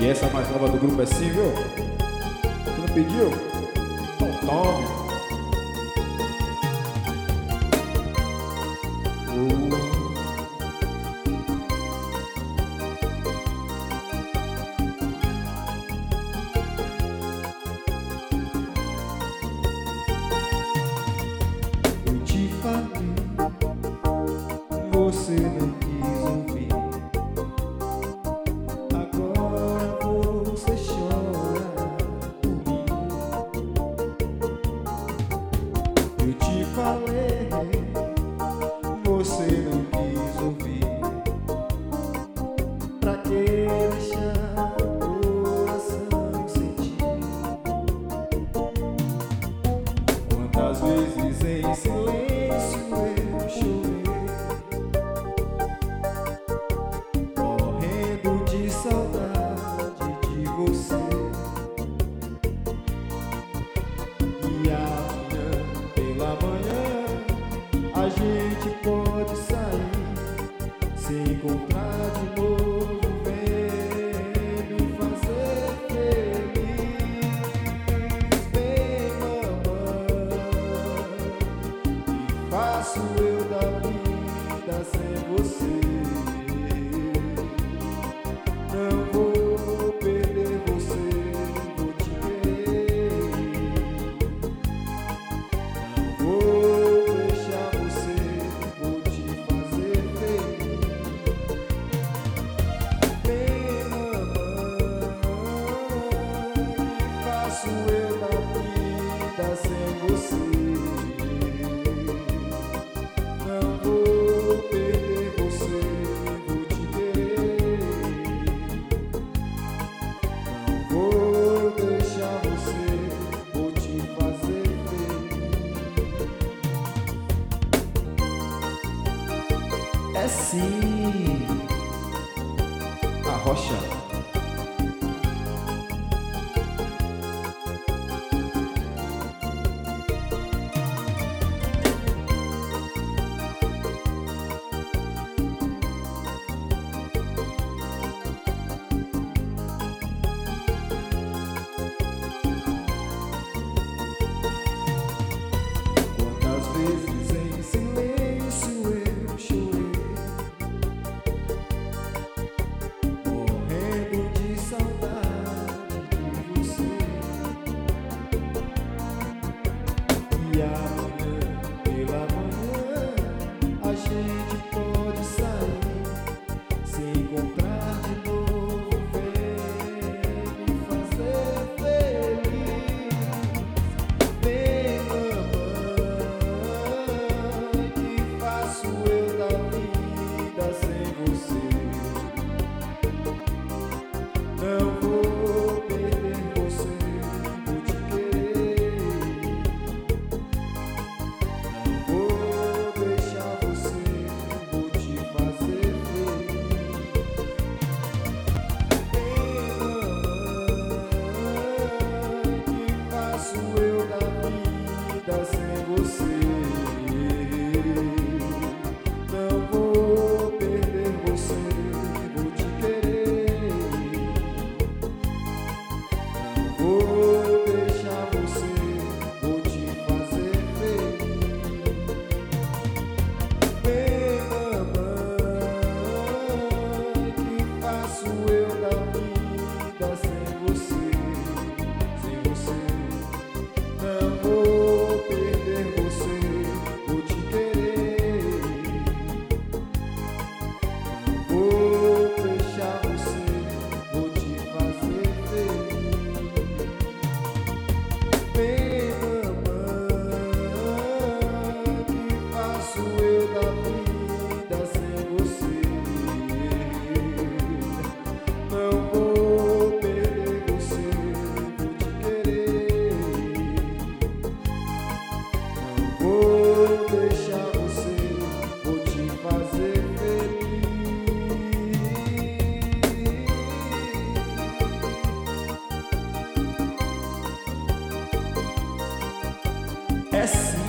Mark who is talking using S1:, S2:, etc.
S1: E essa mais nova do grupo é sim, viu? Tu não pediu? Então tome.
S2: Eu te falei, você não quis ouvir. Agora você chora por mim. Eu te falei, você não quis ouvir. Pra que deixar o coração sentir? Quantas vezes em silêncio eu chorei, morrendo de saudade de você. E amanhã, pela manhã, a gente pode sair, se encontrar de novo, vem me fazer feliz. Vem, mamãe, que faço eu da vida sem você? Não vou perder você, vou te querer. Não vou deixar você, vou te fazer feliz. Vem, mamãe, que faço eu da vida sem você? Não vou perder você, vou te querer. Não vou deixar você, vou te fazer feliz. É sim, a rocha. Quantas vezes em silêncio eu chorei, morrendo de saudade de você. E amanhã, pela manhã, a gente pode sair, se encontrar de novo, vem me fazer feliz. Vem, mamãe, que faço eu da vida sem você? Não vou perder você, vou te querer. Não vou deixar você, vou te fazer feliz. Vem, mamãe, que faço eu da vida sem você? Não vou perder você, vou te querer. Não vou deixar você, vou te fazer feliz. Vem, mamãe, que faço eu da vida sem você? Sem você, não vou perder você, vou te querer. Não vou deixar você, vou te fazer feliz. Vem, mamãe, que faço eu da vida sem você? Não vou perder você, vou te querer. Não vou deixar você, vou te fazer feliz. É sim.